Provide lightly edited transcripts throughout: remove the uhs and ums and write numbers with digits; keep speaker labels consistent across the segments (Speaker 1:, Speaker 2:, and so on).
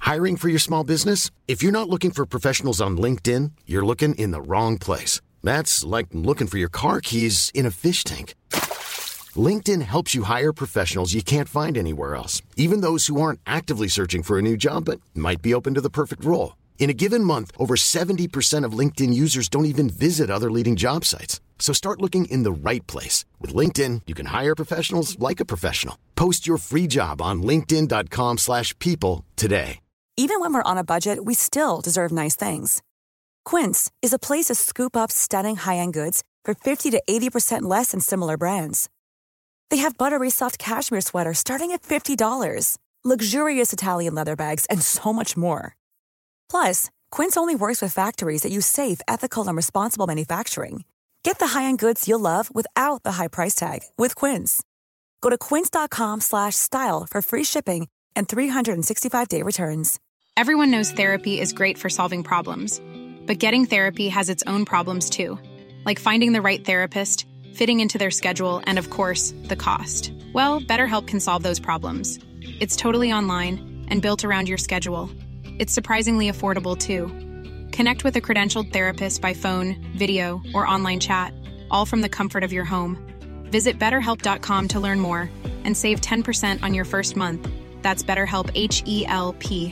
Speaker 1: Hiring for your small business? If you're not looking for professionals on LinkedIn, you're looking in the wrong place. That's like looking for your car keys in a fish tank. LinkedIn helps you hire professionals you can't find anywhere else, even those who aren't actively searching for a new job but might be open to the perfect role. In a given month, over 70% of LinkedIn users don't even visit other leading job sites. So start looking in the right place. With LinkedIn, you can hire professionals like a professional. Post your free job on linkedin.com/people today.
Speaker 2: Even when we're on a budget, we still deserve nice things. Quince is a place to scoop up stunning high-end goods for 50 to 80% less than similar brands. They have buttery soft cashmere sweaters starting at $50, luxurious Italian leather bags, and so much more. Plus, Quince only works with factories that use safe, ethical, and responsible manufacturing. Get the high-end goods you'll love without the high price tag with Quince. Go to quince.com/style for free shipping and 365-day returns.
Speaker 3: Everyone knows therapy is great for solving problems, but getting therapy has its own problems too, like finding the right therapist, fitting into their schedule, and of course, the cost. Well, BetterHelp can solve those problems. It's totally online and built around your schedule. It's surprisingly affordable too. Connect with a credentialed therapist by phone, video, or online chat, all from the comfort of your home. Visit BetterHelp.com to learn more and save 10% on your first month. That's BetterHelp, H-E-L-P.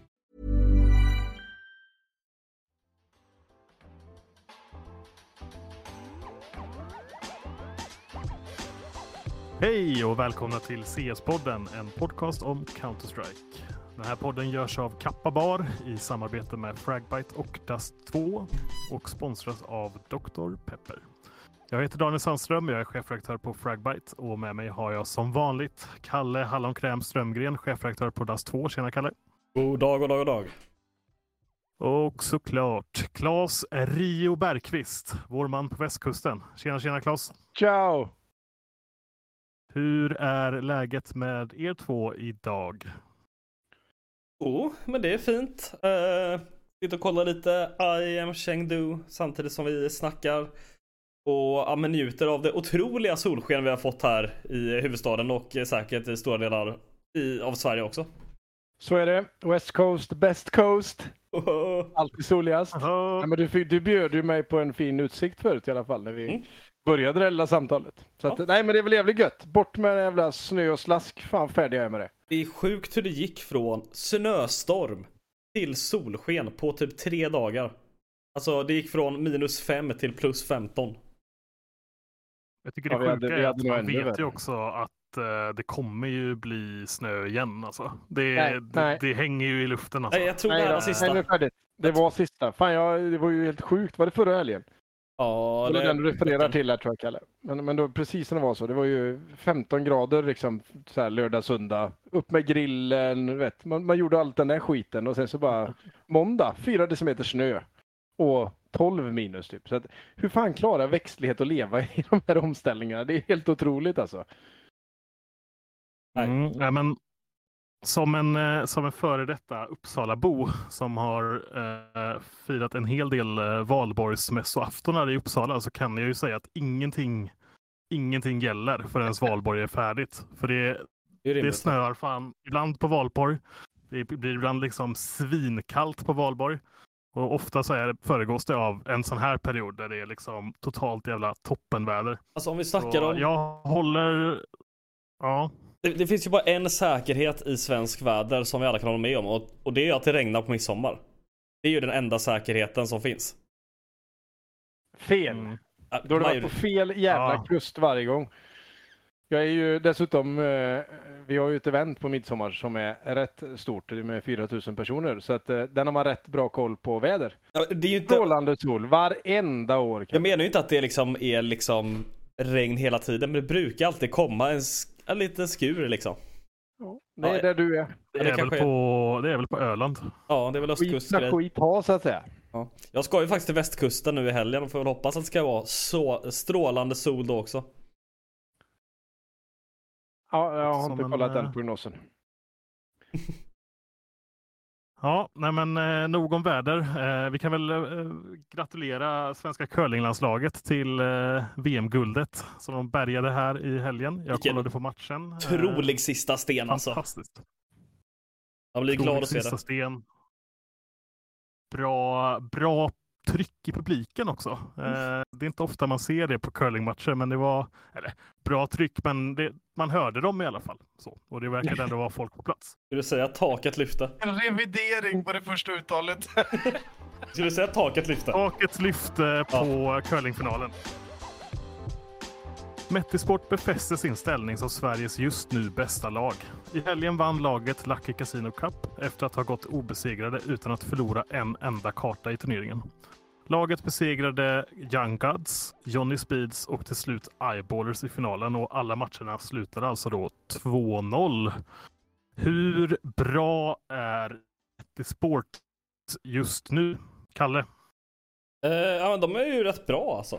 Speaker 4: Hej och välkomna till CS-podden, en podcast om Counter-Strike. Den här podden görs av Kappa Bar i samarbete med Fragbite och Dust2 och sponsras av Dr. Pepper. Jag heter Daniel Sandström, jag är chefredaktör på Fragbite och med mig har jag som vanligt Kalle Hallonkräm Strömgren, chefredaktör på Dust2. Tjena Kalle.
Speaker 5: God dag, god dag, god dag.
Speaker 4: Och såklart Claes Rio Bergqvist, vår man på västkusten. Tjena Claes.
Speaker 6: Ciao!
Speaker 4: Hur är läget med er två idag?
Speaker 5: Men det är fint. Sitter och kollar lite I am Chengdu samtidigt som vi snackar. Och men njuter av det otroliga solsken vi har fått här i huvudstaden och säkert i stora delar av Sverige också.
Speaker 6: Så är det. West Coast, Best Coast. Alltid soligast. Ja, men du bjöd ju mig på en fin utsikt förut i alla fall när vi började det lilla samtalet. Så att, nej, men det är väl jävligt gött. Bort med den jävla snö och slask. Fan, färdig jag är med det.
Speaker 5: Det är sjukt hur det gick från snöstorm till solsken på typ 3 dagar. Alltså det gick från -5 till +15.
Speaker 4: Jag tycker det sjuka är att man vet ju också att det kommer ju bli snö igen. Alltså. Det hänger ju i luften. Alltså.
Speaker 5: Nej, jag tror det var sista.
Speaker 6: Det var sista. Fan, det var ju helt sjukt. Var det förra helgen?
Speaker 5: Ja,
Speaker 6: det är den du refererar till här, tror jag, Kalle. Men då, precis som det var så. Det var ju 15 grader liksom, så här, lördag, söndag. Upp med grillen, vet. Man gjorde allt den där skiten. Och sen så bara måndag, 4 decimeter snö. Och 12 minus typ. Så att, hur fan klarar växtlighet att leva i de här omställningarna? Det är helt otroligt alltså.
Speaker 4: Nej, men som en före detta Uppsalabo som har firat en hel del valborgsmässoaftoner i Uppsala, så kan jag ju säga att ingenting gäller förrän valborg är färdigt. För det snöar fan ibland på valborg. Det blir ibland liksom svinkallt på valborg. Och ofta så föregås det av en sån här period där det är liksom totalt jävla toppenväder.
Speaker 5: Alltså om vi snackar om...
Speaker 4: Jag håller... Ja...
Speaker 5: Det finns ju bara en säkerhet i svensk väder som vi alla kan hålla med om. Och det är att det regnar på midsommar. Det är ju den enda säkerheten som finns.
Speaker 6: Fel. Då har du varit på fel jävla kust varje gång. Jag är ju dessutom... vi har ju ett event på midsommar som är rätt stort. Det är med 4000 personer. Så att den har man rätt bra koll på väder.
Speaker 5: Ja, det är ju inte...
Speaker 6: Strålande sol varenda år.
Speaker 5: Jag menar ju inte att det är regn hela tiden. Men det brukar alltid komma en liten skur liksom.
Speaker 6: Ja, det är där du är.
Speaker 4: Det är väl på Öland.
Speaker 5: Ja, det är väl östkustgrej.
Speaker 6: Skit ha, så att säga.
Speaker 5: Ja. Jag ska ju faktiskt till västkusten nu i helgen och får väl hoppas att det ska vara så strålande sol då också.
Speaker 6: Ja, jag har inte kollat den prognosen.
Speaker 4: Ja, nej men nog om väder. Vi kan väl gratulera svenska curlinglandslaget till VM-guldet som de bärgade här i helgen. Jag kollade på matchen.
Speaker 5: Trolig sista sten alltså.
Speaker 4: Fantastiskt.
Speaker 5: Jag blir glad att se
Speaker 4: sista
Speaker 5: det.
Speaker 4: sten. Bra tryck i publiken också. Det är inte ofta man ser det på curlingmatcher, men det var bra tryck, men man hörde dem i alla fall. Så. Och det verkade ändå vara folk på plats.
Speaker 5: Skulle du säga att taket lyfte?
Speaker 6: En revidering på det första uttalet.
Speaker 5: Skulle du säga att taket lyfte?
Speaker 4: Taket lyfte på curlingfinalen. Mettisport befäster sin ställning som Sveriges just nu bästa lag. I helgen vann laget Lucky Casino Cup efter att ha gått obesegrade utan att förlora en enda karta i turneringen. Laget besegrade Young Gods, Johnny Speeds och till slut Eyeballers i finalen, och alla matcherna slutade alltså då 2-0. Hur bra är Mettisport just nu, Kalle?
Speaker 5: Ja, de är ju rätt bra alltså.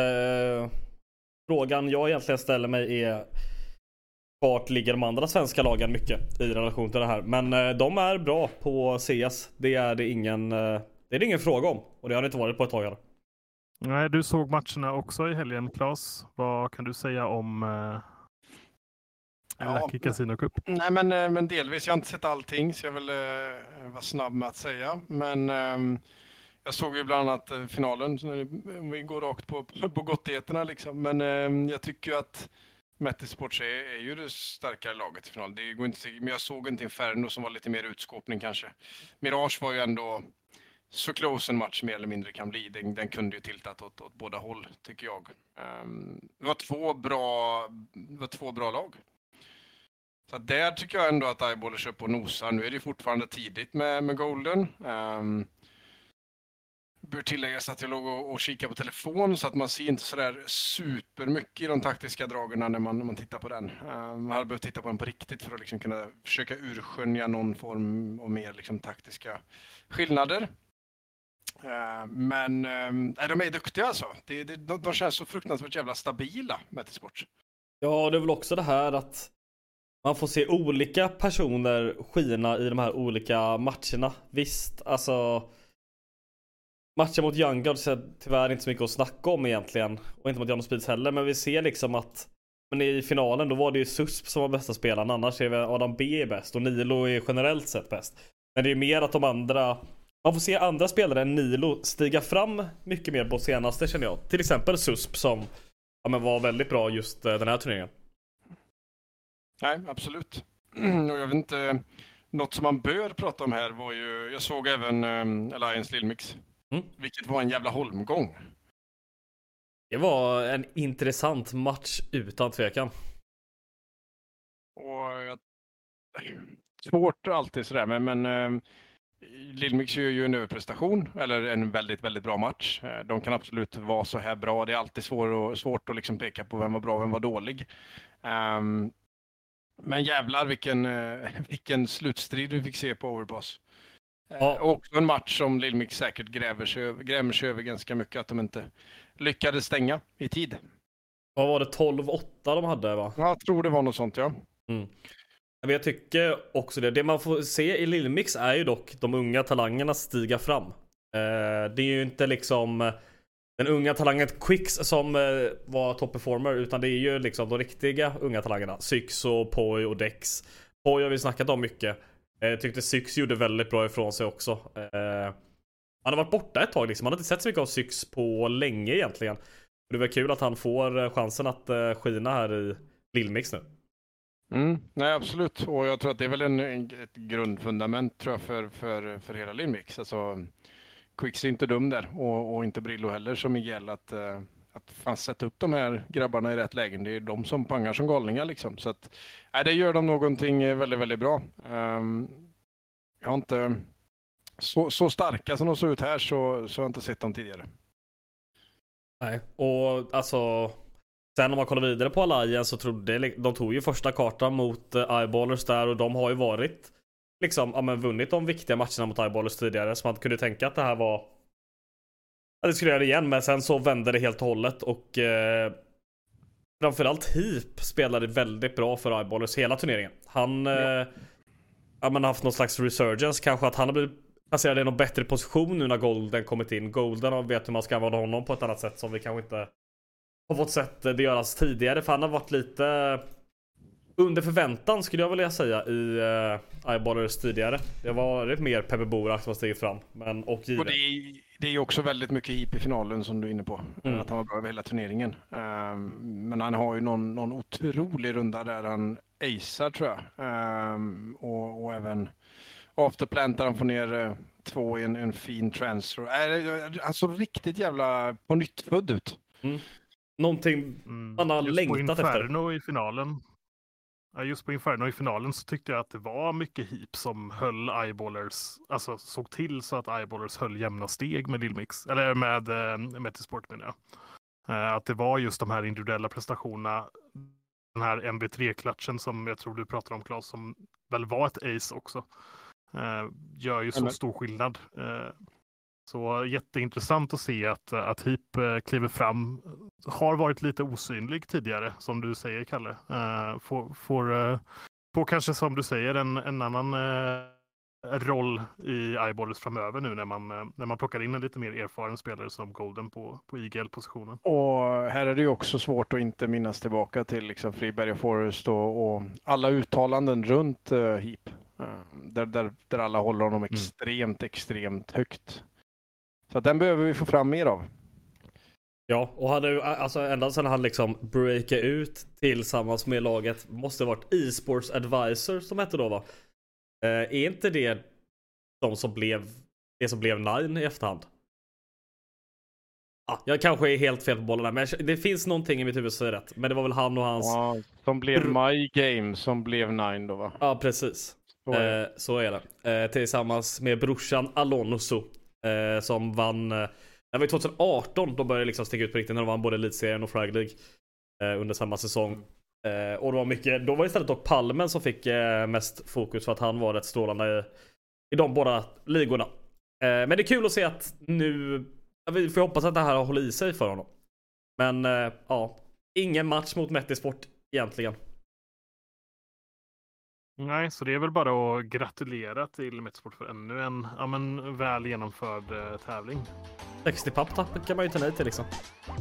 Speaker 5: Frågan jag egentligen ställer mig är vart ligger de andra svenska lagen mycket i relation till det här. Men de är bra på CS. Det är det ingen fråga om. Och det har det inte varit på ett tag här.
Speaker 4: Nej, du såg matcherna också i helgen, Claes. Vad kan du säga om Lucky Casino Cup?
Speaker 6: Nej, men delvis. Jag har inte sett allting, så jag vill vara snabb med att säga. Men jag såg ju bland annat finalen. Vi går rakt på gottigheterna liksom. Men jag tycker ju att Mettisport är ju det starkare laget i finalen. Det går inte, men jag såg inte Inferno som var lite mer utskåpning kanske. Mirage var ju ändå så close en match mer eller mindre kan bli. Den kunde ju tiltat åt båda håll, tycker jag. Det var två bra lag. Så där tycker jag ändå att Eyeballers upp och nosar. Nu är det fortfarande tidigt med Golden. Bör tilläggas att jag låg och kikade på telefon, så att man ser inte sådär supermycket i de taktiska dragen när man tittar på den. Man hade behövt titta på den på riktigt för att liksom kunna försöka urskönja någon form av mer liksom taktiska skillnader. Men de är duktiga alltså. De känns så fruktansvärt jävla stabila, Mettisport.
Speaker 5: Ja, det är väl också det här att man får se olika personer skina i de här olika matcherna. Visst, alltså matchen mot Young Gods är tyvärr inte så mycket att snacka om egentligen. Och inte mot Johnny Speeds heller. Men vi ser liksom att i finalen då var det ju Susp som var bästa spelaren. Annars är det Adam B är bäst. Och Nilo är generellt sett bäst. Men det är mer att de andra... Man får se andra spelare än Nilo stiga fram mycket mer på senaste, känner jag. Till exempel Susp som var väldigt bra just den här turneringen.
Speaker 6: Nej, absolut. Och jag vet inte... Något som man bör prata om här var ju... Jag såg även Alliance Lillmix. Vilket var en jävla holmgång.
Speaker 5: Det var en intressant match utan tvekan.
Speaker 6: Och svårt alltid sådär, men Lillmix gör ju en överprestation, eller en väldigt, väldigt bra match. De kan absolut vara så här bra. Det är alltid svårt att liksom peka på vem var bra och vem var dålig. Men jävlar vilken slutstrid vi fick se på Overpass.
Speaker 5: Ja.
Speaker 6: Och också en match som Lillmix säkert grämer sig över ganska mycket, att de inte lyckades stänga i tid.
Speaker 5: Vad var det, 12-8 de hade, va?
Speaker 6: Jag tror det var något sånt, ja.
Speaker 5: Men jag tycker också det man får se i Lillmix är ju dock de unga talangerna stiga fram. Det är ju inte liksom den unga talangen Quicks som var top performer, utan det är ju liksom de riktiga unga talangerna. Syx och Poi och Dex. Poi har vi snackat om mycket. Jag tyckte Syx gjorde väldigt bra ifrån sig också. Han har varit borta ett tag liksom. Man har inte sett så mycket av Syx på länge egentligen. Det var kul att han får chansen att skina här i Lillmix nu.
Speaker 6: Nej, absolut. Och jag tror att det är väl ett grundfundament, tror jag, för hela Lillmix. Alltså, Quicks är inte dum där. Och inte Brillo heller, som Miguel. Att fan sätta upp de här grabbarna i rätt lägen. Det är de som pangar som galningar liksom. Så att, det gör de någonting väldigt, väldigt bra. Jag har inte... Så starka som de såg ut här, så har jag inte sett dem tidigare.
Speaker 5: Nej, och alltså... Sen om man kollar vidare på Alliance så de tog ju första kartan mot Eyeballers där, och de har ju varit liksom, vunnit de viktiga matcherna mot Eyeballers tidigare, så man kunde tänka att det här var det skulle göra det igen, men sen så vände det helt och hållet, och framförallt Heap spelade väldigt bra för Eyeballers hela turneringen. Han har haft någon slags resurgence, kanske att han har blivit placerad i någon bättre position nu när Golden kommit in. Golden vet hur man ska använda honom på ett annat sätt som vi kanske inte har fått sett det göras tidigare, för han har varit lite under förväntan skulle jag vilja säga i Eyeballers tidigare. Det var rätt mer Peppe Borak som var steget fram. Och
Speaker 6: det är ju också väldigt mycket hip i finalen som du är inne på. Att han var bra över hela turneringen. Men han har ju någon otrolig runda där han acear tror jag. Och även afterplant där han får ner 2 i en fin transfer. Alltså riktigt jävla på nytt född ut.
Speaker 5: Någonting man har längtat efter.
Speaker 4: I finalen. Just på Inferno i finalen så tyckte jag att det var mycket hip som höll Eyeballers, alltså såg till så att Eyeballers höll jämna steg med Lillmix, eller med Metisport menar jag. Att det var just de här individuella prestationerna, den här MB3-klatschen som jag tror du pratar om Claes, som väl var ett ace också, gör ju så stor skillnad. Så jätteintressant att se att Heap kliver fram. Har varit lite osynlig tidigare, som du säger, Kalle. Får kanske, som du säger, en annan roll i Eyeballers framöver nu när man plockar in en lite mer erfaren spelare som Golden på IGL-positionen. Och
Speaker 6: här är det ju också svårt att inte minnas tillbaka till liksom Friberg och Forrest och alla uttalanden runt Heap. Där alla håller honom extremt högt. Så den behöver vi få fram mer av.
Speaker 5: Ja, och alltså ända sedan han liksom breakade ut tillsammans med laget, måste ha varit eSports Advisor som hette då, va? Är inte det som blev Nine i efterhand? Jag kanske är helt fel på bollen där, men det finns någonting i mitt huvud som är rätt. Men det var väl han och hans...
Speaker 6: Ja, som blev My Game som blev Nine då, va?
Speaker 5: Ja, precis. Så är det. Tillsammans med brorsan Alonso. Som vann, det var 2018 då började liksom sticka ut på riktigt, när de vann både Elitserien och Frag League under samma säsong. Och då var det istället dock Palmen som fick mest fokus för att han var rätt strålande i de båda ligorna. Men det är kul att se att nu, vi får hoppas att det här har hållit i sig för honom. Men ingen match mot Metisport egentligen.
Speaker 4: Nej, så det är väl bara att gratulera till Metisport för ännu en väl genomförd tävling.
Speaker 5: 60 papp kan man ju ta nej till liksom.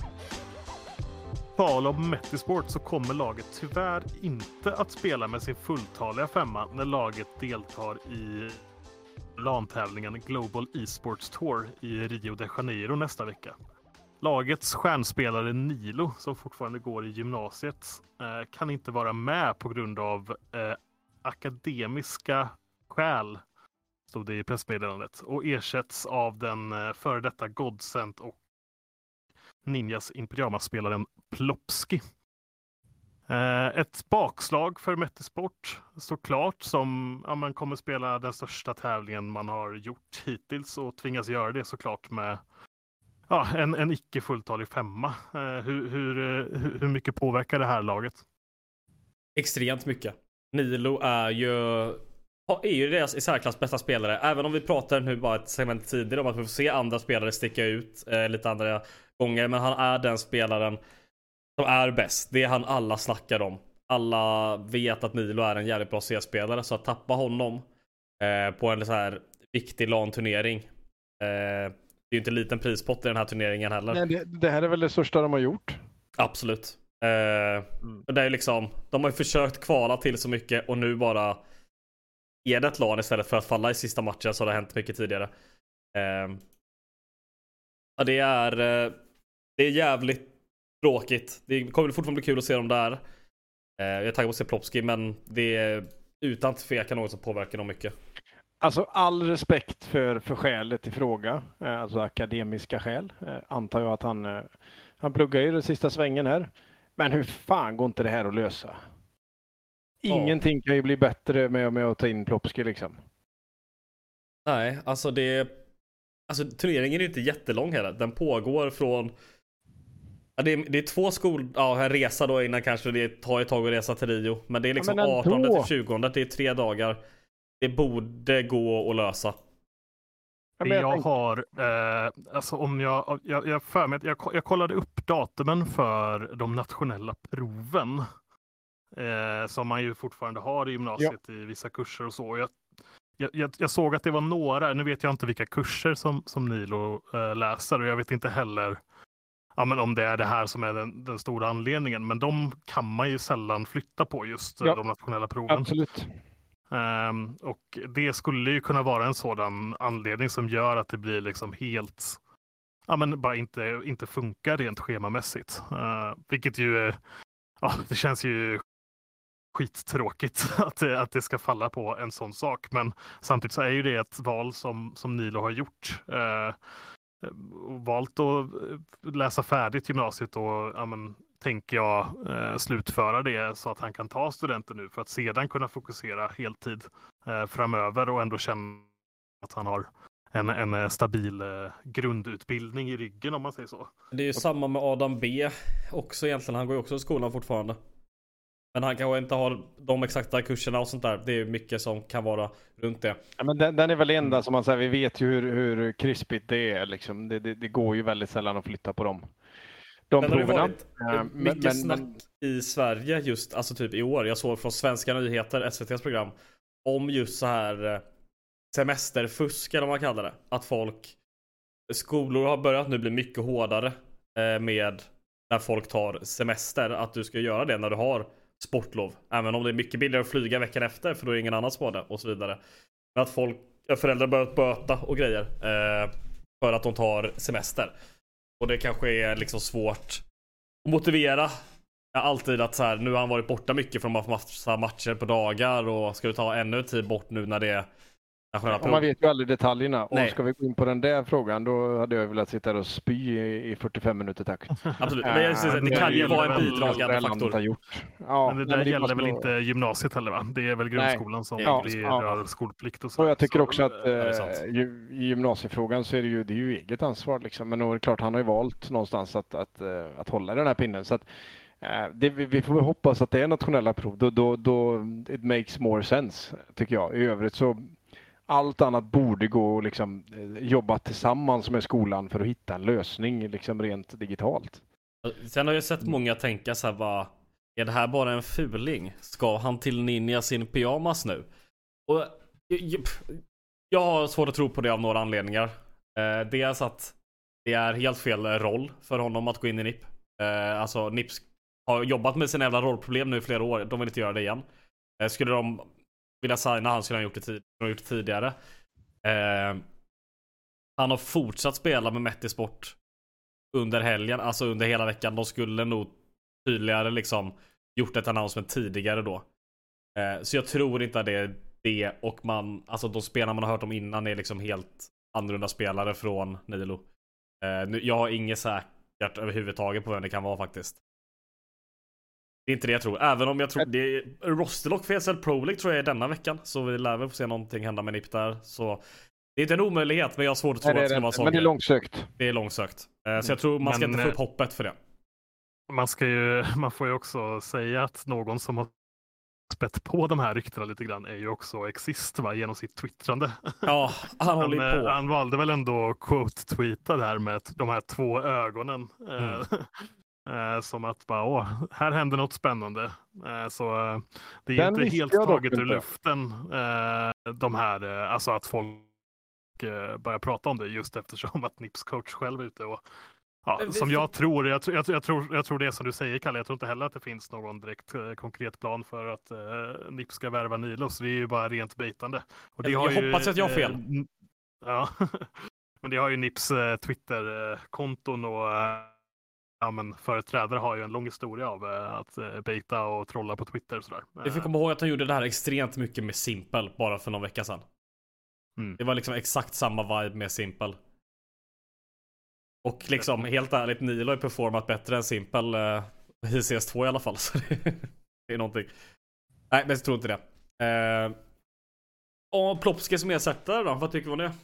Speaker 4: Tal om Metisport så kommer laget tyvärr inte att spela med sin fulltaliga femma när laget deltar i LAN-tävlingen Global Esports Tour i Rio de Janeiro nästa vecka. Lagets stjärnspelare Nilo, som fortfarande går i gymnasiet, kan inte vara med på grund av akademiska skäl, stod det i pressmeddelandet, och ersätts av den före detta Godsent och Ninjas Imperiama-spelaren Plopski. Ett bakslag för Metisport såklart, som man kommer spela den största tävlingen man har gjort hittills och tvingas göra det såklart med en icke fulltalig femma. Hur mycket påverkar det här laget?
Speaker 5: Extremt mycket. Nilo är ju deras i särklass bästa spelare. Även om vi pratar nu bara ett segment tidigare om att vi får se andra spelare sticka ut lite andra gånger. Men han är den spelaren som är bäst. Det är han alla snackar om. Alla vet att Nilo är en jävligt bra C-spelare. Så att tappa honom på en så här viktig LAN-turnering. Det är ju inte en liten prispott i den här turneringen heller.
Speaker 6: Nej, det här är väl det största de har gjort.
Speaker 5: Absolut. Det är liksom, de har ju försökt kvala till så mycket och nu bara är det ett LAN istället för att falla i sista matchen, så det har hänt mycket tidigare. Det är jävligt tråkigt. Det kommer fortfarande bli kul att se dem där. Jag är taggad på att se Plopski, men det är utan tvekan något som påverkar dem mycket.
Speaker 6: Alltså all respekt för skälet i fråga, alltså akademiska skäl. Antar jag att han pluggar i den sista svängen här. Men hur fan går inte det här att lösa? Ingenting kan ju bli bättre med att ta in Plopski liksom.
Speaker 5: Nej, alltså turneringen är inte jättelång heller. Den pågår från det är en resa då innan, kanske det tar ett tag att resa till Rio. Men det är liksom 18 till 20, det är 3 dagar. Det borde gå att lösa.
Speaker 4: Jag kollade upp datumen för de nationella proven som man ju fortfarande har i gymnasiet i vissa kurser och så. Jag såg att det var några, nu vet jag inte vilka kurser som Nilo läser, och jag vet inte heller ja, men om det är det här som är den stora anledningen. Men de kan man ju sällan flytta på, just de nationella proven.
Speaker 6: Absolut.
Speaker 4: Och det skulle ju kunna vara en sådan anledning som gör att det blir liksom helt, ja, men bara inte funkar rent schemamässigt. Vilket ju, det känns ju skittråkigt att det ska falla på en sån sak. Men samtidigt så är ju det ett val som Nilo har gjort. Valt att läsa färdigt gymnasiet och tänker jag slutföra det så att han kan ta studenten nu för att sedan kunna fokusera heltid framöver och ändå känna att han har en stabil grundutbildning i ryggen, om man säger så.
Speaker 5: Det är ju samma med Adam B också egentligen. Han går ju också i skolan fortfarande. Men han kanske inte har de exakta kurserna och sånt där. Det är mycket som kan vara runt det.
Speaker 6: Ja, men den är väl enda som man säger, vi vet ju hur krispigt det är. Liksom. Det går ju väldigt sällan att flytta på dem. De proverna.
Speaker 5: Mycket snack i Sverige just, alltså typ i år. Jag såg från Svenska nyheter, SVT:s program, om just så här semesterfusk eller vad man kallar det. Att skolor har börjat nu bli mycket hårdare med när folk tar semester. Att du ska göra det när du har sportlov. Även om det är mycket billigare att flyga veckan efter, för då är det ingen annan som har det och så vidare. Men att föräldrar börjat böta och grejer för att de tar semester. Och det kanske är liksom svårt att motivera alltid att så här, nu har han varit borta mycket från massa matcher på dagar och ska du ta ännu tid bort nu när det är
Speaker 6: man vet ju aldrig detaljerna. Och ska vi gå in på den där frågan, då hade jag velat sitta och spy i 45 minuter tack.
Speaker 5: Absolut, men det kan ju vara en bidragande faktor.
Speaker 4: Ja, men det där gäller väl inte gymnasiet heller, va? Det är väl grundskolan som rör skolplikt och så.
Speaker 6: Och jag tycker också att i gymnasiefrågan så är det är ju eget ansvar liksom. Men då är det klart, han har ju valt någonstans att hålla den här pinnen. Så att vi får hoppas att det är nationella prov. Då it makes more sense, tycker jag. I övrigt så allt annat borde gå och liksom jobba tillsammans med skolan för att hitta en lösning liksom rent digitalt.
Speaker 5: Sen har jag sett många tänka så här, är det här bara en fuling? Ska han till ninja sin pyjamas nu? Och jag har svårt att tro på det av några anledningar. Dels att det är helt fel roll för honom att gå in i NIP. Alltså NIP har jobbat med sina jävla rollproblem nu i flera år. De vill inte göra det igen. Skulle de vilja signa han, skulle han gjort det tidigare. Han har fortsatt spela med Mettisport under helgen, alltså under hela veckan. De skulle nog tydligare liksom gjort ett announcement tidigare då. Så jag tror inte att det är det, och alltså de spelarna man har hört om innan är liksom helt annorlunda spelare från Nilo. Jag har inget säkert överhuvudtaget på vem det kan vara faktiskt. Det är inte det jag tror. Även om jag tror det är Rosterlock för ESL Pro League tror jag är denna veckan. Så vi lär väl få se någonting hända med NIP där. Så det är inte en omöjlighet, men jag har svårt att tro att det ska vara så.
Speaker 6: Men det är långsökt.
Speaker 5: Det är långsökt. Så jag tror man ska inte få upp hoppet för det.
Speaker 4: Man får ju också säga att någon som har spett på de här ryktena lite grann är ju också exist, va, genom sitt twittrande.
Speaker 5: Ja, han håller på.
Speaker 4: Han valde väl ändå quote-tweeta där med de här 2 ögonen. Som att bara, här händer något spännande. Så det är inte helt taget ur luften de här, alltså att folk börjar prata om det, just eftersom att Nips coach själv är ute och som jag tror det är som du säger, Kalle. Jag tror inte heller att det finns någon direkt konkret plan för att Nips ska värva Nilo, så det är ju bara rent baitande. Och det
Speaker 5: jag hoppas att jag har fel.
Speaker 4: Ja, men det har ju Nips Twitter-konton och företrädare har ju en lång historia av att baita och trolla på Twitter och sådär.
Speaker 5: Vi får komma ihåg att han gjorde det här extremt mycket med Simple bara för någon vecka sedan. Det var liksom exakt samma vibe med Simple. Och liksom helt ärligt, Nilo har performat bättre än Simple i CS2 i alla fall. Så det är någonting. Nej, men jag tror inte det. Och Plopski som ersättare då, vad tycker du om det?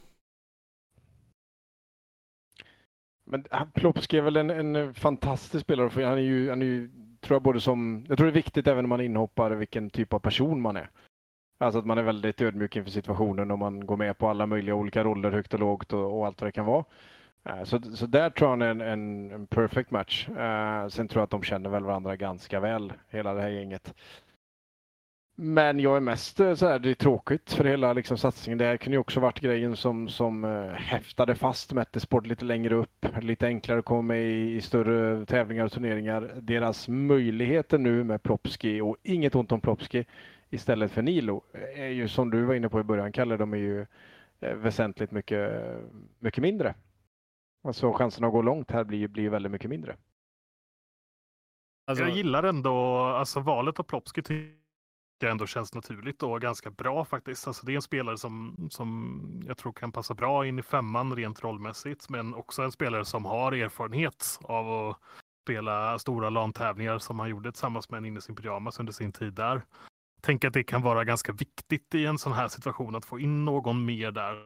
Speaker 6: Men Plopski är väl en fantastisk spelare, för han är ju tror jag, både som, jag tror det är viktigt även om man inhoppar vilken typ av person man är. Alltså att man är väldigt ödmjuk inför situationen och man går med på alla möjliga olika roller, högt och lågt och allt vad det kan vara. Så där tror jag han är en perfect match. Sen tror jag att de känner väl varandra ganska väl, hela det här gänget. Men jag är mest så här, det är tråkigt för hela liksom, satsningen. Det här kunde ju också varit grejen som häftade fast Metisport lite längre upp. Lite enklare att komma med i större tävlingar och turneringar. Deras möjligheter nu med Plopski, och inget ont om Plopski, istället för Nilo, är ju som du var inne på i början, Kalle, de är ju väsentligt mycket mindre. Alltså chansen att gå långt här blir väldigt mycket mindre.
Speaker 4: Alltså, jag gillar ändå, alltså valet av Plopski tycker jag ändå känns naturligt och ganska bra faktiskt. Alltså, det är en spelare som jag tror kan passa bra in i femman rent rollmässigt, men också en spelare som har erfarenhet av att spela stora LAN-tävlingar som han gjorde tillsammans med en Ninjas in Pyjamas under sin tid där. Tänk att det kan vara ganska viktigt i en sån här situation att få in någon mer där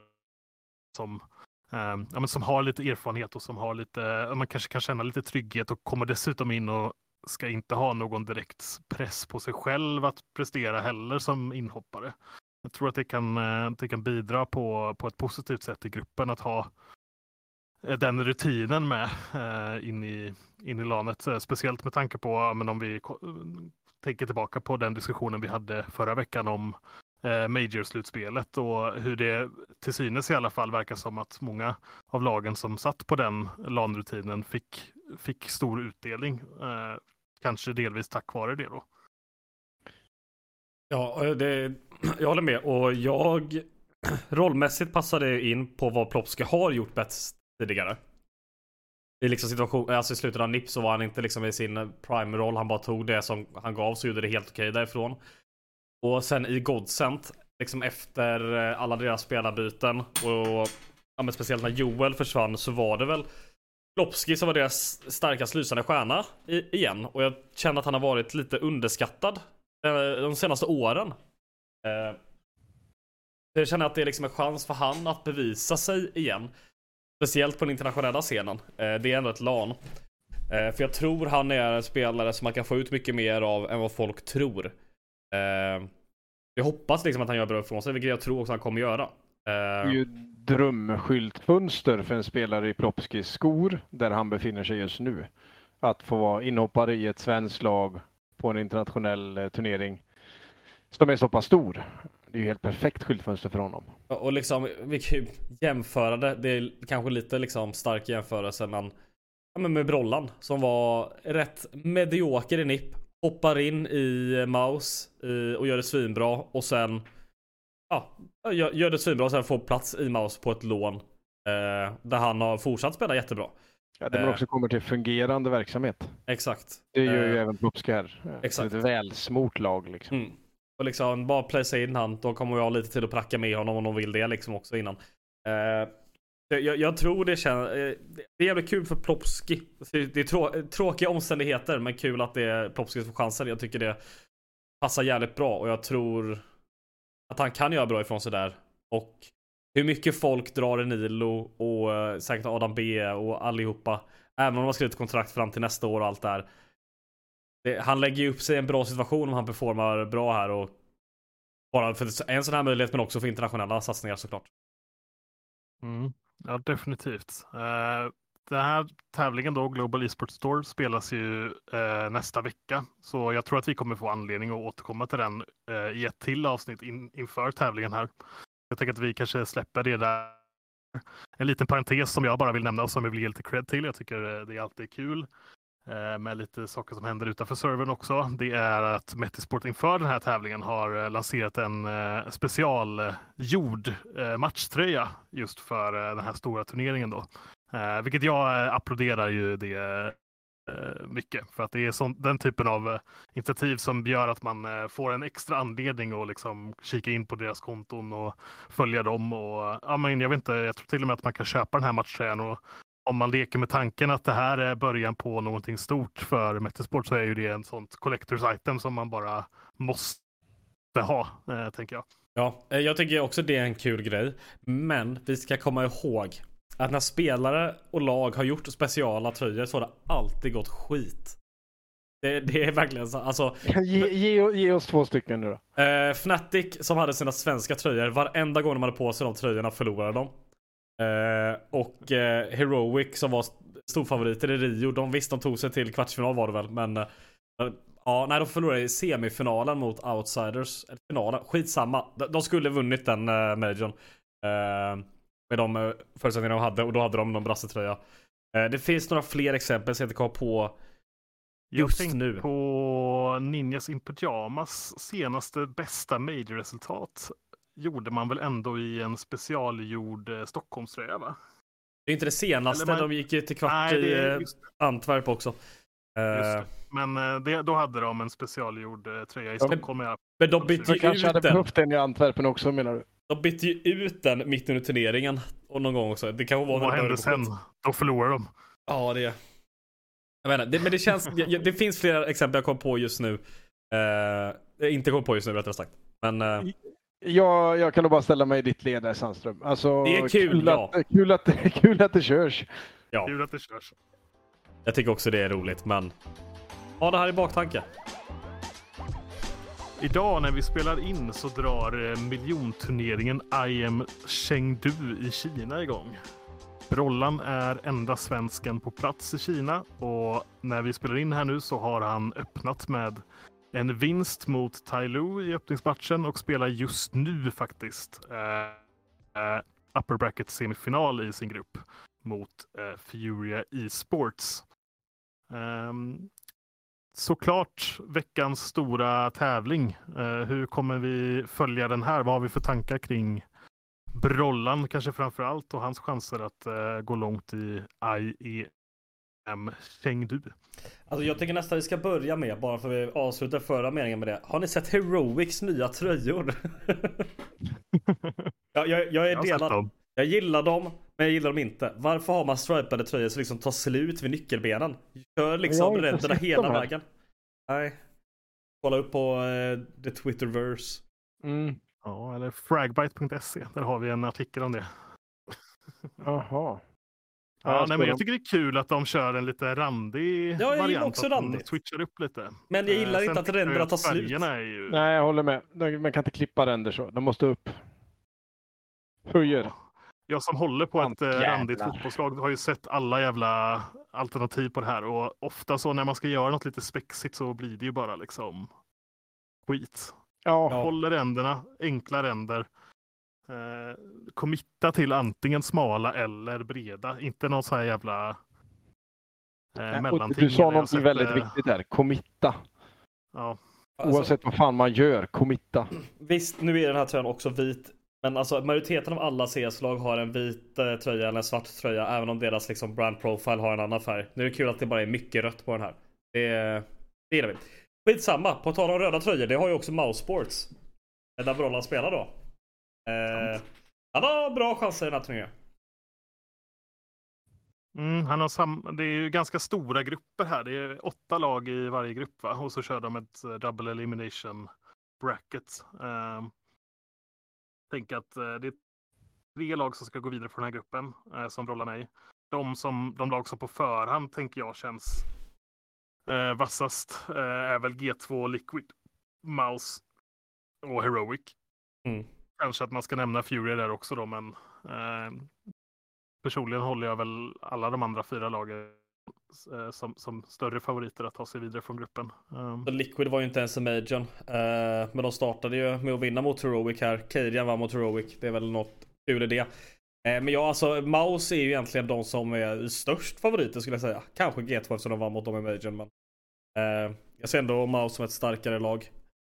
Speaker 4: som har lite erfarenhet och som har lite, man kanske kan känna lite trygghet och kommer dessutom in och ska inte ha någon direkt press på sig själv att prestera heller som inhoppare. Jag tror att det kan bidra på ett positivt sätt i gruppen att ha den rutinen med in i lanet. Speciellt med tanke på, men om vi tänker tillbaka på den diskussionen vi hade förra veckan om Major-slutspelet och hur det till synes i alla fall verkar som att många av lagen som satt på den LAN-rutinen fick stor utdelning. Kanske delvis tack vare det då.
Speaker 5: Ja, jag håller med. Och rollmässigt passar det in på vad Plopski har gjort bäst tidigare. I liksom situation, alltså i slutet av NIP så var han inte liksom i sin prime-roll. Han bara tog det som han gav, så gjorde det helt okej därifrån. Och sen i Godsent, liksom efter alla deras spelarbyten och men speciellt när Joel försvann, så var det väl Plopski som var deras starkast lysande stjärna igen. Och jag känner att han har varit lite underskattad de senaste åren. Jag känner att det är liksom en chans för han att bevisa sig igen. Speciellt på den internationella scenen. Det är ändå ett LAN. För jag tror han är en spelare som man kan få ut mycket mer av än vad folk tror. Jag hoppas liksom att han gör bra ifrån sig, vilket jag tror också han kommer göra.
Speaker 6: Det är ju drömskyltfönster för en spelare i Plopskis skor där han befinner sig just nu. Att få vara inhoppare i ett svenskt lag på en internationell turnering som är så pass stor. Det är ju helt perfekt skyltfönster för honom.
Speaker 5: Och liksom, vi kan ju jämföra det. Det är kanske lite liksom stark jämförelse, men med Brollan som var rätt medioker i NIP. Hoppar in i Mouse och gör det svinbra. Och sen gör det svinbra och sen får plats i Mouse på ett lån. Där han har fortsatt spela jättebra.
Speaker 6: Ja, det man också kommer till fungerande verksamhet.
Speaker 5: Exakt.
Speaker 6: Det gör ju även Plopski här.
Speaker 5: Exakt.
Speaker 6: Ett välsmort lag liksom.
Speaker 5: Mm. Och liksom bara placera in han. Då kommer jag ha lite tid att pracka med honom om de vill det liksom också innan. Jag tror det är jävligt kul för Plopski. Det är tråkiga omständigheter, men kul att det är Plopski som får chansen. Jag tycker det passar jävligt bra och jag tror att han kan göra bra ifrån sig där. Och hur mycket folk drar i Nilo och säkert Adam B och allihopa, även om de har skrivit kontrakt fram till nästa år och allt där. Han lägger ju upp sig i en bra situation om han performar bra här, och bara för en sån här möjlighet, men också för internationella satsningar såklart.
Speaker 4: Ja, definitivt. Den här tävlingen då, Global Esports Tour, spelas ju nästa vecka. Så jag tror att vi kommer få anledning att återkomma till den i ett till avsnitt inför tävlingen här. Jag tänker att vi kanske släpper det där. En liten parentes som jag bara vill nämna och som jag vill ge lite cred till. Jag tycker det är alltid kul med lite saker som händer utanför servern också. Det är att Metisport inför den här tävlingen har lanserat en specialgjord matchtröja just för den här stora turneringen då. Vilket jag applåderar ju det mycket, för att det är den typen av initiativ som gör att man får en extra anledning att liksom kika in på deras konton och följa dem. Och jag vet inte, jag tror till och med att man kan köpa den här matchtröjan, och om man leker med tanken att det här är början på någonting stort för Metisport, så är ju det en sånt collectors item som man bara måste ha, tänker jag.
Speaker 5: Ja, jag tycker också det är en kul grej. Men vi ska komma ihåg att när spelare och lag har gjort speciala tröjor så har det alltid gått skit. Det är verkligen så. Alltså,
Speaker 6: ge oss 2 stycken nu då.
Speaker 5: Fnatic som hade sina svenska tröjor, varenda gång de hade på sig de tröjorna förlorade de. Och Heroic som var storfavoriter i Rio, de tog sig till kvartsfinal var det väl, men Ja, nej, de förlorade i semifinalen mot Outsiders. Eller finalen, skitsamma. De skulle vunnit den majorn. Med de förutsättningar de hade. Och då hade de någon brassetröja. Det finns några fler exempel som jag inte kom på just
Speaker 4: jag
Speaker 5: nu.
Speaker 4: På Ninjas in Pyjamas senaste bästa major-resultat gjorde man väl ändå i en specialgjord Stockholmströja, va?
Speaker 5: Det är inte det senaste. De gick ju till kvart i Antwerp också.
Speaker 4: Men då hade de en specialgjord tröja i Stockholm.
Speaker 5: Men de bytte ju ut
Speaker 6: kanske hade
Speaker 5: den.
Speaker 6: behövt den i Antwerpen också, menar du?
Speaker 5: De bytte ju ut den mitt under turneringen. Och någon gång också. Det kan vara
Speaker 4: vad hände sen? Då förlorade de.
Speaker 5: Ja, det. Jag menar, men det känns. Det finns flera exempel jag kom på just nu. Inte kom på just nu, rättare sagt. Men
Speaker 6: jag kan nog bara ställa mig i ditt led där, Sandström. Alltså,
Speaker 5: det är kul,
Speaker 6: kul att det körs.
Speaker 5: Ja.
Speaker 4: Kul att det körs.
Speaker 5: Jag tycker också det är roligt, men det här i baktanke.
Speaker 4: Idag när vi spelar in så drar miljonturneringen IM Chengdu i Kina igång. Brollan är enda svensken på plats i Kina och när vi spelar in här nu så har han öppnat med en vinst mot Tai Lu i öppningsmatchen och spelar just nu faktiskt upper bracket semifinal i sin grupp mot Furia Esports. Såklart veckans stora tävling. Hur kommer vi följa den här? Vad har vi för tankar kring Brollan kanske framför allt och hans chanser att gå långt i IEM Chengdu?
Speaker 5: Alltså jag tycker nästan vi ska börja med, bara för att vi avslutar förra meningen med det. Har ni sett Heroics nya tröjor? jag är delad. Jag gillar dem, men jag gillar dem inte. Varför har man stripade tröjor som liksom tar slut vid nyckelbenen? Kör liksom ränderna hela vägen. Nej. Kolla upp på the Twitterverse.
Speaker 4: Ja, eller fragbite.se. Där har vi en artikel om det.
Speaker 6: Jaha.
Speaker 4: Ja, nej, men jag tycker det är kul att de kör en lite randig variant.
Speaker 5: Gillar också randigt.
Speaker 4: De switchar upp lite.
Speaker 5: Men jag gillar inte att ränderna tar slut.
Speaker 6: Nej, jag håller med. Man kan inte klippa ränder så. De måste upp. Höjer.
Speaker 4: Jag som håller på ett randigt fotbollslag har ju sett alla jävla alternativ på det här. Och ofta så när man ska göra något lite spexigt så blir det ju bara liksom skit.
Speaker 6: Ja.
Speaker 4: Håller ränderna, enkla ränder. Committa till antingen smala eller breda. Inte någon så här jävla mellanting.
Speaker 6: Du sa något väldigt viktigt där. Committa.
Speaker 4: Ja.
Speaker 6: Oavsett vad fan man gör, committa.
Speaker 5: Visst, nu är den här tröjan också vit. Men alltså majoriteten av alla CS-lag har en vit tröja eller en svart tröja. Även om deras liksom brand profile har en annan färg. Nu är det kul att det bara är mycket rött på den här. Det gillar vi. Skitsamma, på tal om röda tröjor. Det har ju också Mouse Sports. Där Brollan spelar då. Han har bra chanser i den här turneringen.
Speaker 4: Det är ju ganska stora grupper här. Det är 8 lag i varje grupp, va? Och så kör de ett double elimination bracket. Tänk att det är 3 lag som ska gå vidare från den här gruppen som Brollan är i. De lag som på förhand tänker jag känns vassast är väl G2, Liquid, Mouse och Heroic. Kanske att man ska nämna Fury där också då, men personligen håller jag väl alla de andra 4 lagen som större favoriter att ta sig vidare från gruppen.
Speaker 5: Liquid var ju inte ens en major, men de startade ju med att vinna mot Heroic här. Cadian var mot Heroic, det är väl något kul i det. Men ja, alltså Mouse är ju egentligen de som är störst favoriter skulle jag säga. Kanske G2 eftersom de var mot dem i major, men jag ser ändå Mouse som ett starkare lag.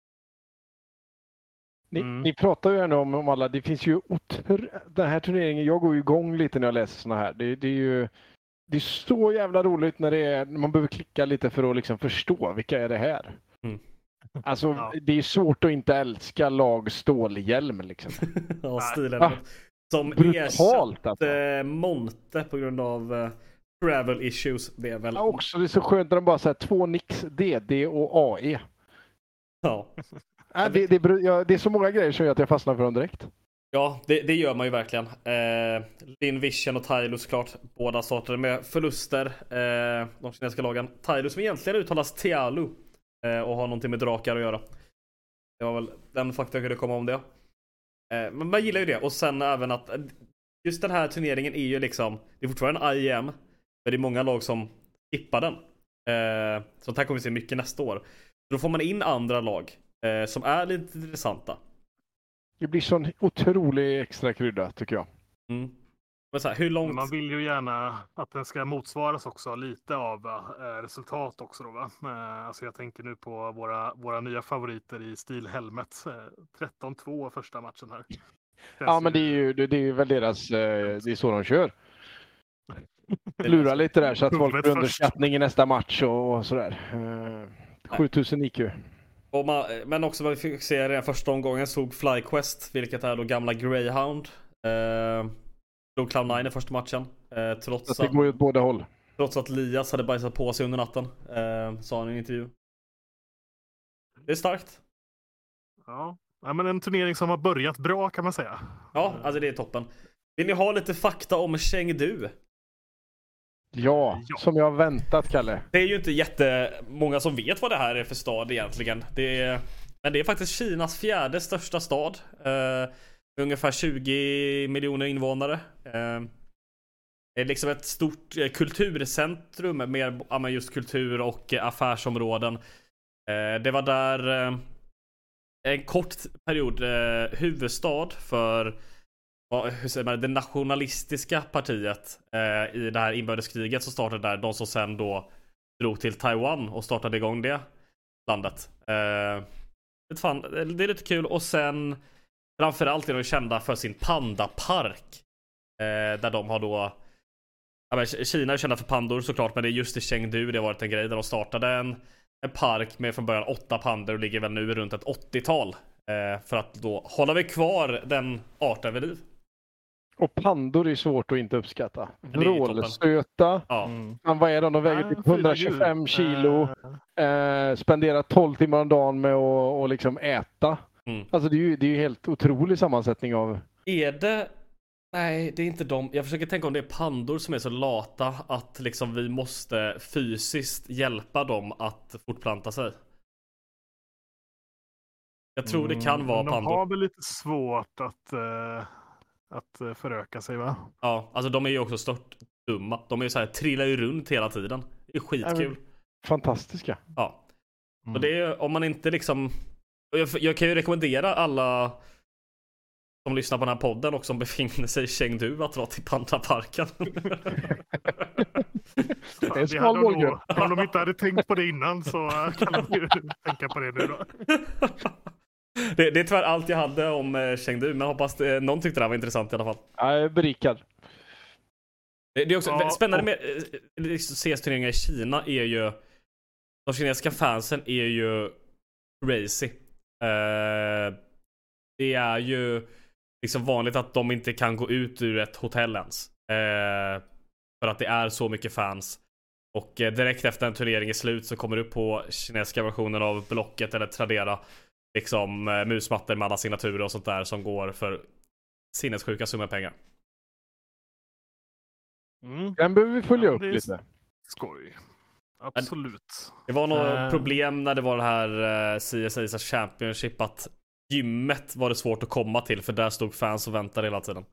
Speaker 6: Ni pratar ju ändå om alla, det finns ju den här turneringen, jag går ju igång lite när jag läser såna här. Det är så jävla roligt när man behöver klicka lite för att liksom förstå vilka är det här. Alltså det är svårt att inte älska lag stålhjälm liksom.
Speaker 5: Ja, stilen. Som
Speaker 6: brutalt alltså.
Speaker 5: Monte på grund av travel issues. Det är väl
Speaker 6: också, det är så skönt när de bara säger 2 nix, DD och AE.
Speaker 5: Ja.
Speaker 6: Det är så många grejer som gör att jag fastnar för dem direkt.
Speaker 5: Ja, det gör man ju verkligen. Lin Vision och Tylus såklart. Båda startade med förluster. De kinesiska lagen. Tylus som egentligen uttalas Tialu. Och har någonting med drakar att göra. Det var väl den fakta jag kunde komma om det. Men man gillar ju det. Och sen även att just den här turneringen är ju liksom, det är fortfarande en IEM. Men det är många lag som skippar den. Så här kommer vi se mycket nästa år. Då får man in andra lag som är lite intressanta.
Speaker 6: Det blir sån otrolig extra krydda tycker jag.
Speaker 5: Men så här, hur långt...
Speaker 4: Man vill ju gärna att den ska motsvaras också lite av resultat också då, va? Alltså jag tänker nu på våra nya favoriter i stil Helmet. 13-2 första matchen här.
Speaker 6: Ja, men det är ju väl deras, det är så de kör. Lura lite där så att folk får underskattning i nästa match och sådär. 7000 IQ.
Speaker 5: Men också vad vi fick se redan första omgången såg FlyQuest, vilket är då gamla Greyhound. Slog Cloud9 i första matchen. Trots
Speaker 6: det går ju åt båda håll.
Speaker 5: Trots att Lias hade bajsat på sig under natten. Sa han i en intervju. Det är starkt.
Speaker 4: Ja, men en turnering som har börjat bra kan man säga.
Speaker 5: Ja, alltså det är toppen. Vill ni ha lite fakta om Chengdu?
Speaker 6: Ja, som jag har väntat, Kalle.
Speaker 5: Det är ju inte jättemånga som vet vad det här är för stad egentligen. Men det är faktiskt Kinas fjärde största stad. Ungefär 20 miljoner invånare. Det är liksom ett stort kulturcentrum med just kultur och affärsområden. Det var där en kort period huvudstad för hur säger man, det nationalistiska partiet i det här inbördeskriget som startade där. De som sen då drog till Taiwan och startade igång det landet. Det är lite kul. Och sen framförallt är de kända för sin pandapark. Där de har då... Kina är kända för pandor såklart, men det är just i Chengdu det har varit en grej där de startade en park med från början 8 pandor och ligger väl nu runt ett 80-tal. För att då hålla vi kvar den arten vid liv.
Speaker 6: Och pandor är svårt att inte uppskatta. Vrålstöta.
Speaker 5: Ja.
Speaker 6: Vad är de väger typ 125 kilo. Spenderar 12 timmar om dagen med att liksom äta. Alltså det är ju helt otrolig sammansättning av...
Speaker 5: Är det... Nej, det är inte dem. Jag försöker tänka om det är pandor som är så lata att liksom vi måste fysiskt hjälpa dem att fortplanta sig. Jag tror det kan vara pandor.
Speaker 4: De har väl lite svårt att föröka sig, va?
Speaker 5: Ja, alltså de är ju också stört dumma. De är ju så här, trillar ju runt hela tiden. Det är skitkul.
Speaker 6: Fantastiska.
Speaker 5: Ja. Och det är om man inte liksom... Jag kan ju rekommendera alla som lyssnar på den här podden och som befinner sig i Chengdu att dra till Pandaparken.
Speaker 6: Det är smal målgrupp.
Speaker 4: Om de inte hade tänkt på det innan så kan de ju tänka på det nu då.
Speaker 5: Det är tyvärr allt jag hade om Chengdu, men hoppas någon tyckte det här var intressant i alla fall.
Speaker 6: Jag är berikad.
Speaker 5: Det är också spännande med CS-turneringar i Kina är ju... De kinesiska fansen är ju crazy. Det är ju liksom vanligt att de inte kan gå ut ur ett hotell ens. För att det är så mycket fans. Och direkt efter en turnering är slut så kommer du på kinesiska versionen av Blocket eller Tradera liksom musmattor med alla signaturer och sånt där som går för sinnessjuka summor pengar.
Speaker 6: Den behöver vi följa upp lite.
Speaker 4: Skoj. Absolut.
Speaker 5: Det var något problem när det var det här CSA Championship att gymmet var det svårt att komma till för där stod fans och väntade hela tiden.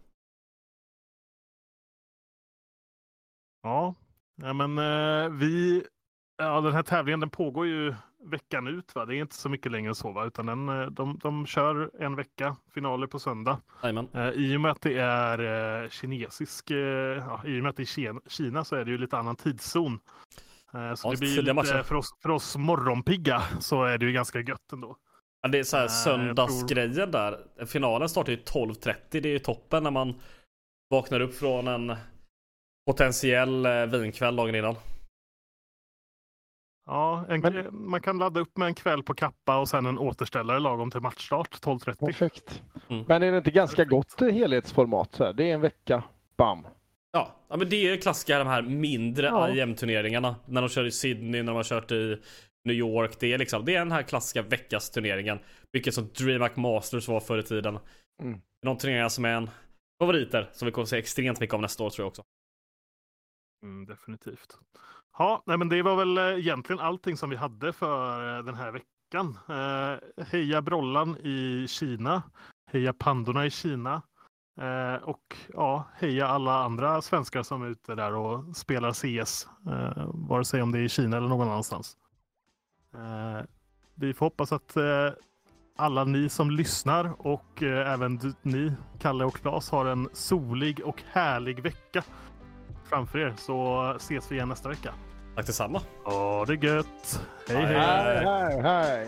Speaker 4: Ja, men den här tävlingen den pågår ju veckan ut, va? Det är inte så mycket längre så, va? Utan de kör en vecka, finaler på söndag. I och med att det är kinesisk, i och med att det är Kina så är det ju lite annan tidszon. Så det blir lite, för oss morgonpigga så är det ju ganska gött ändå.
Speaker 5: Ja, det är så här söndagsgrejen där. Finalen startar ju 12:30. Det är ju toppen när man vaknar upp från en potentiell vinkväll dagen innan.
Speaker 4: Ja, man kan ladda upp med en kväll på kappa och sen en återställare lagom till matchstart 12:30.
Speaker 6: Perfekt. Men är det inte ganska gott helhetsformat så här? Det är en vecka, bam.
Speaker 5: Ja, men det är klassiska de här mindre IM-turneringarna. När de kör i Sydney, när de har kört i New York. Det är den här klassiska veckasturneringen. Vilket som DreamHack Masters var förr i tiden. De turneringar som är en favoriter som vi kommer att se extremt mycket av nästa år tror jag också.
Speaker 4: Definitivt. Ja, men det var väl egentligen allting som vi hade för den här veckan. Heja Brollan i Kina. Heja Pandorna i Kina. Och heja alla andra svenskar som är ute där och spelar CS. Vare sig om det är i Kina eller någon annanstans. Vi får hoppas att alla ni som lyssnar och även ni, Kalle och Claes, har en solig och härlig vecka framför er, så ses vi igen nästa vecka.
Speaker 5: Tack detsamma.
Speaker 4: Ja, det är gött. Hej, hej.
Speaker 6: Hej, hej.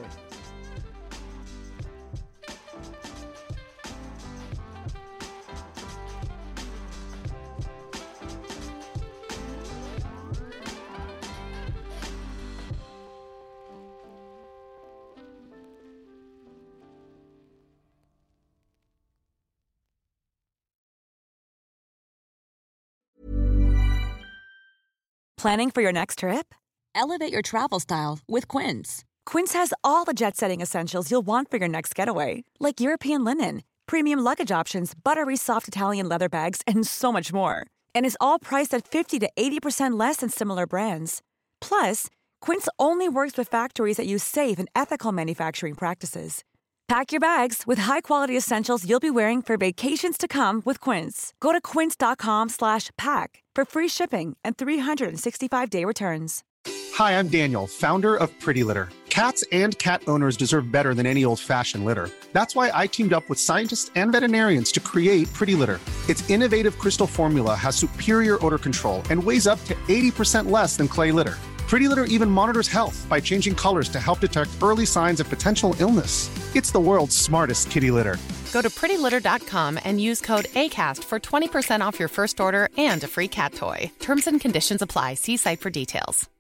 Speaker 2: Planning for your next trip? Elevate your travel style with Quince. Quince has all the jet-setting essentials you'll want for your next getaway, like European linen, premium luggage options, buttery soft Italian leather bags, and so much more. And is all priced at 50 to 80% less than similar brands. Plus, Quince only works with factories that use safe and ethical manufacturing practices. Pack your bags with high-quality essentials you'll be wearing for vacations to come with Quince. Go to quince.com/pack for free shipping and 365-day returns.
Speaker 7: Hi, I'm Daniel, founder of Pretty Litter. Cats and cat owners deserve better than any old-fashioned litter. That's why I teamed up with scientists and veterinarians to create Pretty Litter. Its innovative crystal formula has superior odor control and weighs up to 80% less than clay litter. Pretty Litter even monitors health by changing colors to help detect early signs of potential illness. It's the world's smartest kitty litter.
Speaker 8: Go to prettylitter.com and use code ACAST for 20% off your first order and a free cat toy. Terms and conditions apply. See site for details.